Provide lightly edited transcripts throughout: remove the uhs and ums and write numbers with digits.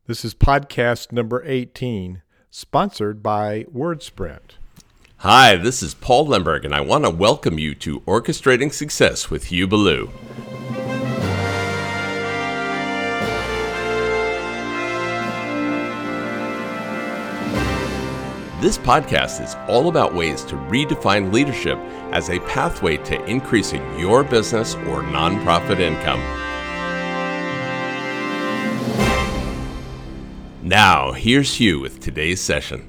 This is podcast number 18, sponsored by WordSprint. Hi, this is Paul Lemberg, and I want to welcome you to Orchestrating Success with Hugh Ballou. This podcast is all about ways to redefine leadership as a pathway to increasing your business or nonprofit income. Now, here's Hugh with today's session.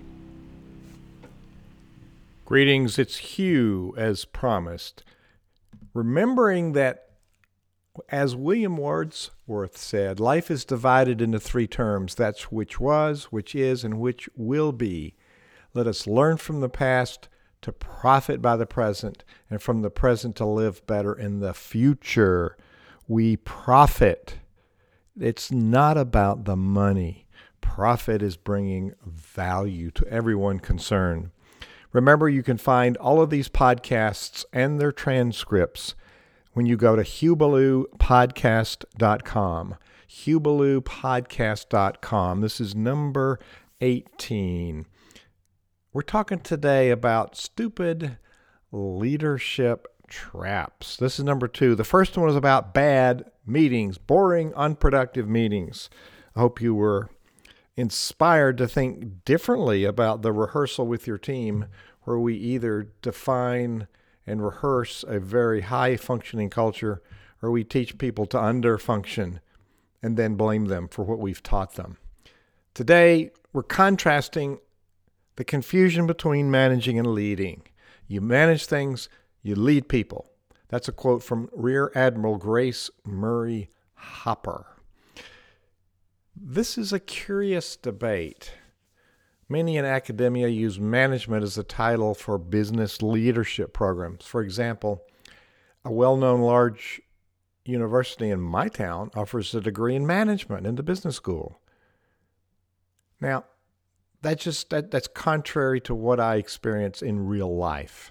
Greetings, it's Hugh as promised. Remembering that, as William Wordsworth said, life is divided into three terms. That's which was, which is, and which will be. Let us learn from the past to profit by the present, and from the present to live better in the future. We profit. It's not about the money. Profit is bringing value to everyone concerned. Remember, you can find all of these podcasts and their transcripts when you go to HughBallouPodcast.com. HughBallouPodcast.com. This is number 18. We're talking today about stupid leadership traps. This is number 2. The first one was about bad meetings, boring, unproductive meetings. I hope you were inspired to think differently about the rehearsal with your team, where we either define and rehearse a very high-functioning culture, or we teach people to under-function and then blame them for what we've taught them. Today, we're contrasting the confusion between managing and leading. You manage things, you lead people. That's a quote from Rear Admiral Grace Murray Hopper. This is a curious debate. Many in academia use management as a title for business leadership programs. For example, a well-known large university in my town offers a degree in management in the business school. Now, that's contrary to what I experience in real life.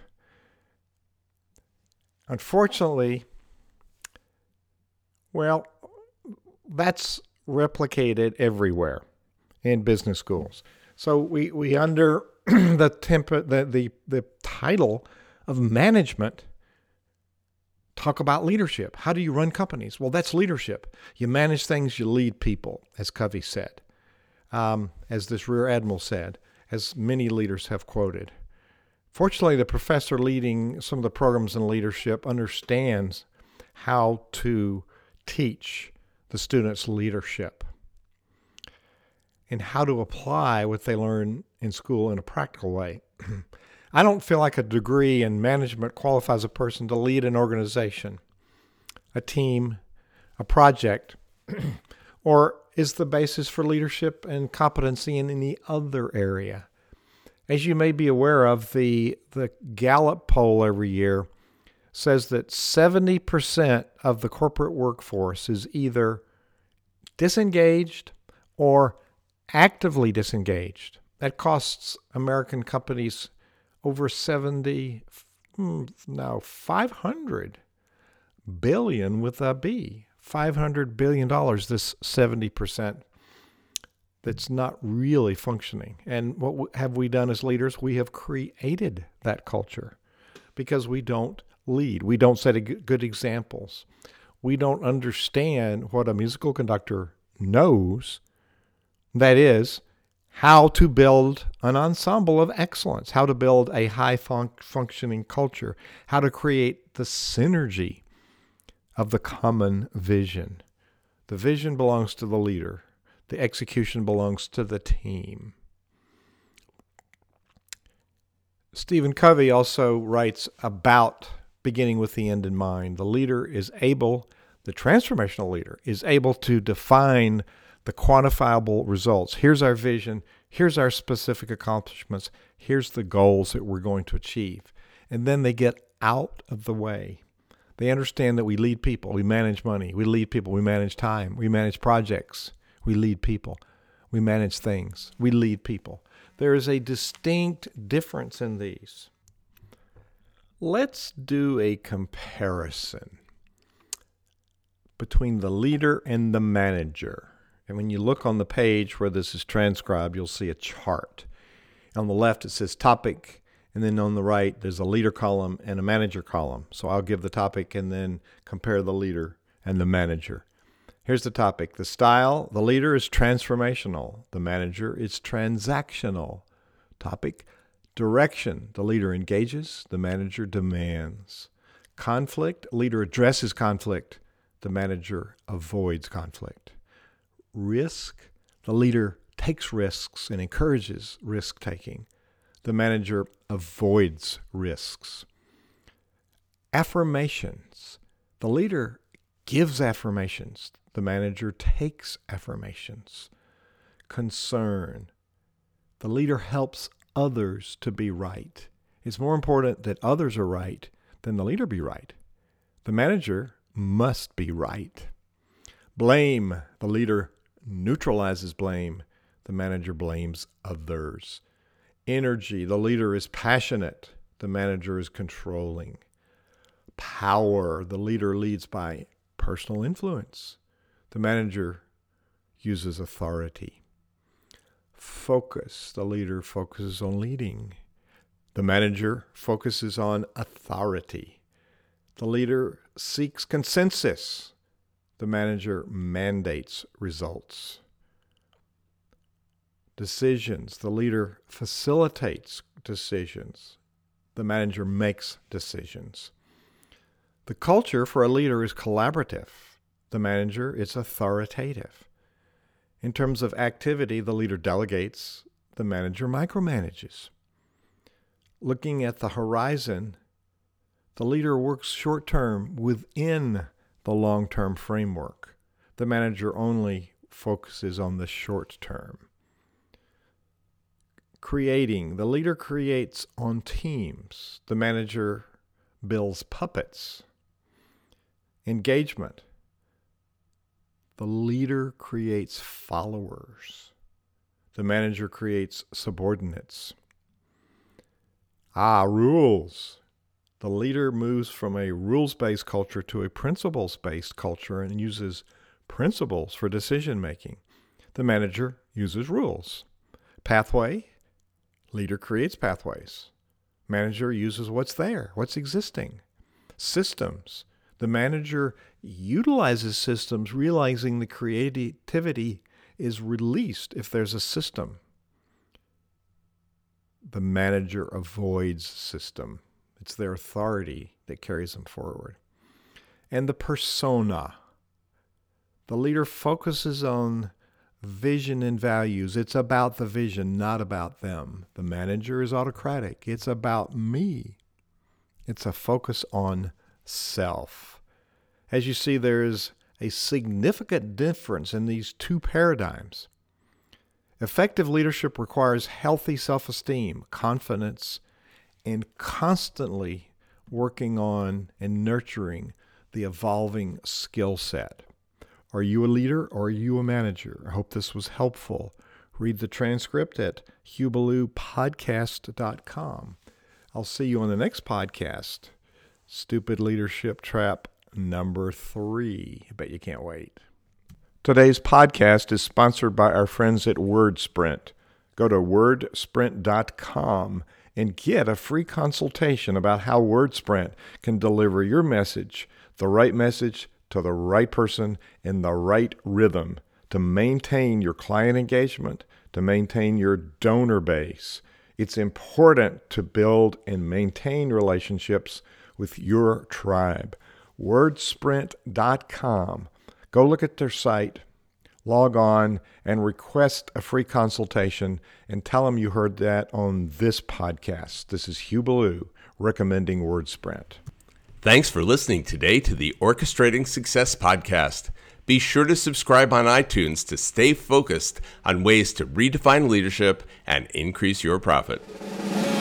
Unfortunately, that's replicated everywhere in business schools. So we under the title of management talk about leadership. How do you run companies? Well, that's leadership. You manage things, you lead people, as Covey said. As this Rear Admiral said, as many leaders have quoted. Fortunately, the professor leading some of the programs in leadership understands how to teach the students leadership and how to apply what they learn in school in a practical way. I don't feel like a degree in management qualifies a person to lead an organization, a team, a project, or is the basis for leadership and competency in any other area. As you may be aware of, the Gallup poll every year says that 70% of the corporate workforce is either disengaged or actively disengaged. That costs American companies over 500 billion with a B. $500 billion, this 70% that's not really functioning. And what have we done as leaders? We have created that culture because we don't lead. We don't set good examples. We don't understand what a musical conductor knows, that is, how to build an ensemble of excellence, how to build a high-functioning culture, how to create the synergy of the common vision. The vision belongs to the leader. The execution belongs to the team. Stephen Covey also writes about beginning with the end in mind. The transformational leader is able to define the quantifiable results. Here's our vision. Here's our specific accomplishments. Here's the goals that we're going to achieve. And then they get out of the way. They understand that we lead people, we manage money, we lead people, we manage time, we manage projects, we lead people, we manage things, we lead people. There is a distinct difference in these. Let's do a comparison between the leader and the manager. And when you look on the page where this is transcribed, you'll see a chart. On the left, it says topic, and then on the right, there's a leader column and a manager column. So I'll give the topic and then compare the leader and the manager. Here's the topic. The style, the leader is transformational. The manager is transactional. Topic, direction. The leader engages. The manager demands. Conflict, leader addresses conflict. The manager avoids conflict. Risk, the leader takes risks and encourages risk-taking. The manager avoids risks. Affirmations, the leader gives affirmations. The manager takes affirmations. Concern, the leader helps others to be right. It's more important that others are right than the leader be right. The manager must be right. Blame, the leader neutralizes blame. The manager blames others. Energy, the leader is passionate. The manager is controlling. Power, the leader leads by personal influence. The manager uses authority. Focus, the leader focuses on leading. The manager focuses on authority. The leader seeks consensus. The manager mandates results. Decisions, the leader facilitates decisions. The manager makes decisions. The culture for a leader is collaborative. The manager is authoritative. In terms of activity, the leader delegates. The manager micromanages. Looking at the horizon, the leader works short-term within the long-term framework. The manager only focuses on the short term. Creating, the leader creates on teams. The manager builds puppets. Engagement, the leader creates followers. The manager creates subordinates. Rules. The leader moves from a rules-based culture to a principles-based culture and uses principles for decision-making. The manager uses rules. Pathway. Leader creates pathways. Manager uses what's there, what's existing. Systems. The manager utilizes systems, realizing the creativity is released if there's a system. The manager avoids system. It's their authority that carries them forward. And the persona. The leader focuses on vision and values. It's about the vision, not about them. The manager is autocratic. It's about me. It's a focus on self. As you see, there is a significant difference in these two paradigms. Effective leadership requires healthy self-esteem, confidence, and constantly working on and nurturing the evolving skill set. Are you a leader or are you a manager? I hope this was helpful. Read the transcript at hubalooPodcast.com. I'll see you on the next podcast. Stupid Leadership Trap number 3. I bet you can't wait. Today's podcast is sponsored by our friends at WordSprint. Go to wordsprint.com and get a free consultation about how WordSprint can deliver your message, the right message to the right person in the right rhythm to maintain your client engagement, to maintain your donor base. It's important to build and maintain relationships with your tribe. Wordsprint.com. Go look at their site, log on, and request a free consultation and tell them you heard that on this podcast. This is Hugh Ballou recommending WordSprint. Thanks for listening today to the Orchestrating Success podcast. Be sure to subscribe on iTunes to stay focused on ways to redefine leadership and increase your profit.